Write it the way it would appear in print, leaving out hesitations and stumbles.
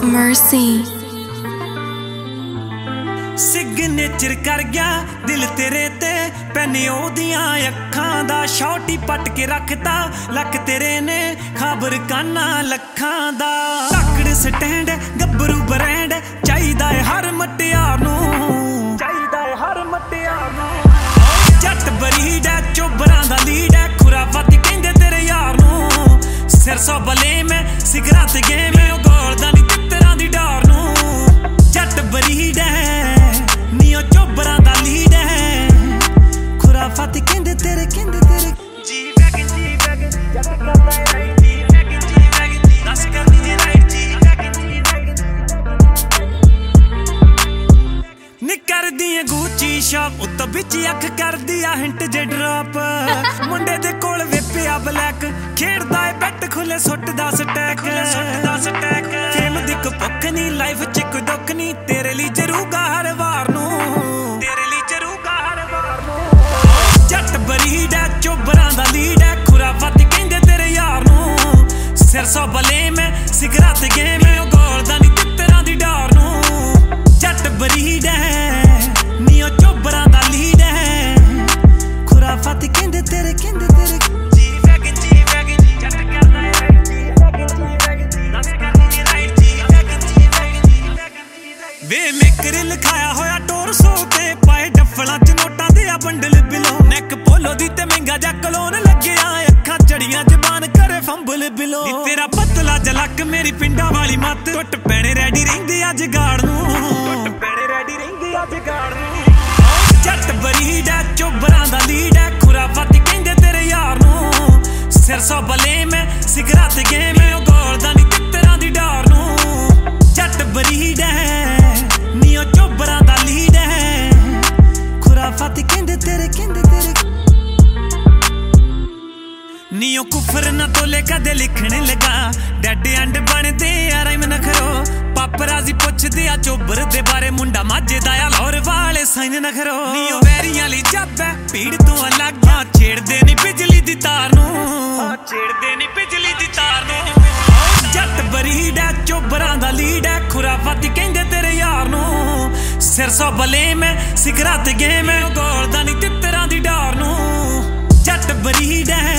Mercy signature कर गया दिल तेरे ते पैनियों दियां अखां दा शॉटी पट के रखता लक तेरे ने खबर काना लखां दा तकड़ स्टैंड गब्बरू ब्रांड चाहिदा है हर मटियार नूं जट बरीड है चोबरां दा लीड है खुराफत कहंदे तेरे यार नूं सिर सौ बले में सिगरत गेम है गोलदा नी तितरां दी डार नूं जट बरीड है नीओ चोबरां दा लीड है खुराफत कहंदे तेरे जी वैगन जट करदा है राइट जी वैगन दस करदी है राइट जी नी करदी है गुची शॉप उत्तो बिच अख करदी आ हिंट जे ड्रॉप मुंडे दे कोल वेपिया ब्लैक खेड़दा है बैट खुले सुटदा स्टैक फेम दी भुख नी लाइफ च कोई दुख नी तेरे लिए जरूगा हर वार नूं जट बरीड है चोबरां दा लीड है खुराफत कहंदे तेरे यार नूं सिर सौ बले में सिगरत गेम है गोलदा नी तितरां दी डार नूं जट बरीड है नीओ चोबरां दा लीड है खुराफत कहंदे तेरे जी वैगन जट करदा है राइट जी वैगन दस करदी है राइट जी वे मेकर लिखाया होया टोर सो ते पाए डफलां च नोटां दे आ बंडल बिलो नैक पोलो दी ते महंगा जा कलोन लग्गिया अखां चढ़ियां जबान करे फंबल बिलो नी तेरा पतला जलक मेरी पिंडा वाली मत टुट पैणे रेडी रहिंदी अज गाड़ नूं जट बरीड है चोबरां दा लीड है खुराफत कहंदे तेरे यार नूं सिर सौ बले में सिगरत गेम है गोलदा नी तितरां दी डार नूं जट बरीड है नीओ चोबरां दा लीड है खुराफत कहंदे तेरे नीओ कुफर ना तोले कदे लिखने लगा डैड एंड बनदे यार मैं नखरो पापराजी पुछदे आ चोबर दे बारे मुंडा माजे दा आ लाहौर वाले साइन नखरो नीओ वैरियां ली जब है भीड़ तो अलग छेड़दे नी बिजली दी तार नूं जट बरीड है चोबरां दा लीड है खुराफत कहंदे तेरे यार नूं सिर सौ बले में सिगरत गेम है गोलदा नी तितरां दी डार नूं जट बरीड है